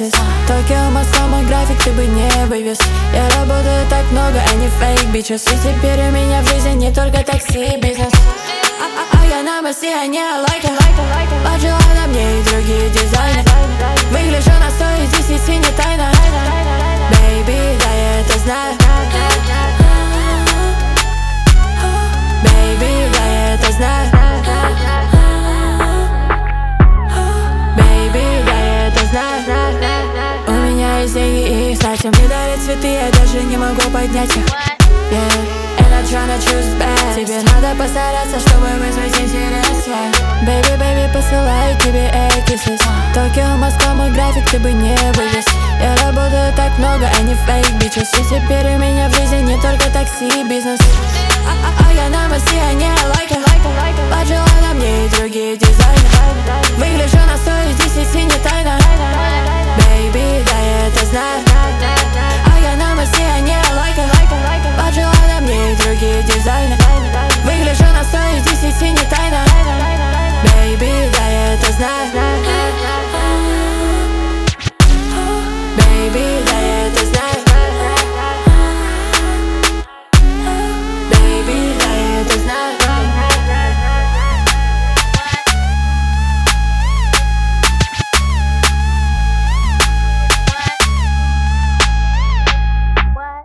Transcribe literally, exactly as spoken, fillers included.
kisses. Токио, Москва, мой график ты бы не вывез. Я работаю так много, а не фейк бичес. И теперь у меня в жизни не только такси бизнес. А я на массе, а не лайка. Поджила на мне и другие дизайны. Выгляжу на сто из десяти, не тайна. Baby, да я это знаю. Baby, да я это знаю. Baby, да я это знаю. У меня есть деньги и их тратим. Мне дарят цветы, я даже не могу поднять их. Yeah, and I'm tryna choose back. Тебе надо постараться, чтобы вызвать интерес. Baby, baby, посылаю тебе kisses. Токио, Москва, мой график ты бы не вывез. Я работаю так много, а не фейк бичес. И теперь у меня в жизни не только такси бизнес. А, а я на массе, а не лайка. Поджила на мне и другие дизайны. Выгляжу на сто из